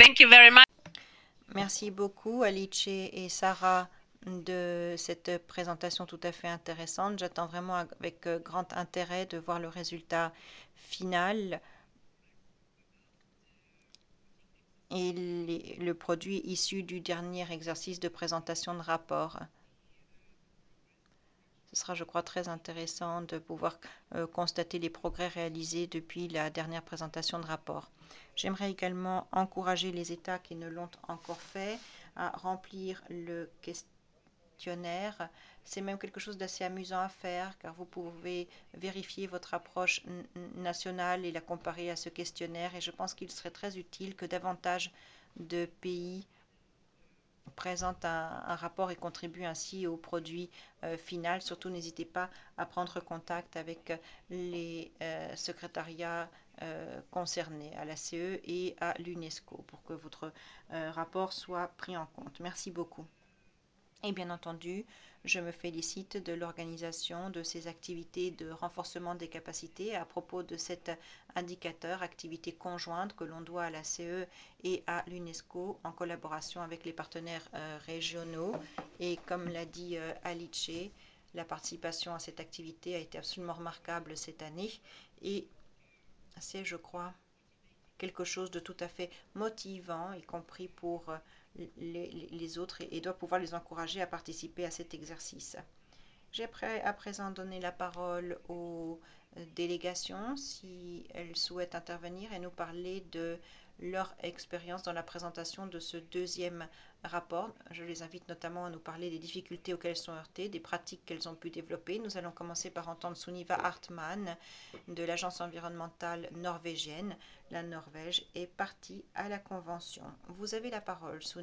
Thank you very much. Merci beaucoup, Alice et Sarah, de cette présentation tout à fait intéressante. J'attends vraiment avec grand intérêt de voir le résultat final et le produit issu du dernier exercice de présentation de rapport. Ce sera, je crois, très intéressant de pouvoir constater les progrès réalisés depuis la dernière présentation de rapport. J'aimerais également encourager les États qui ne l'ont encore fait à remplir le questionnaire. C'est même quelque chose d'assez amusant à faire car vous pouvez vérifier votre approche nationale et la comparer à ce questionnaire. Et je pense qu'il serait très utile que davantage de pays présente un rapport et contribue ainsi au produit final. Surtout, n'hésitez pas à prendre contact avec les secrétariats concernés à la CE et à l'UNESCO pour que votre rapport soit pris en compte. Merci beaucoup. Et bien entendu, je me félicite de l'organisation de ces activités de renforcement des capacités à propos de cet indicateur, activité conjointe que l'on doit à la CE et à l'UNESCO en collaboration avec les partenaires régionaux. Et comme l'a dit Alice, la participation à cette activité a été absolument remarquable cette année et c'est, je crois, quelque chose de tout à fait motivant, y compris pour les autres, et doit pouvoir les encourager à participer à cet exercice. J'ai à présent donné la parole aux délégations si elles souhaitent intervenir et nous parler de leur expérience dans la présentation de ce deuxième rapport. Je les invite notamment à nous parler des difficultés auxquelles elles sont heurtées, des pratiques qu'elles ont pu développer. Nous allons commencer par entendre Sunniva Hartmann de l'agence environnementale norvégienne. La Norvège est partie à la convention. Vous avez la parole, Sunniva.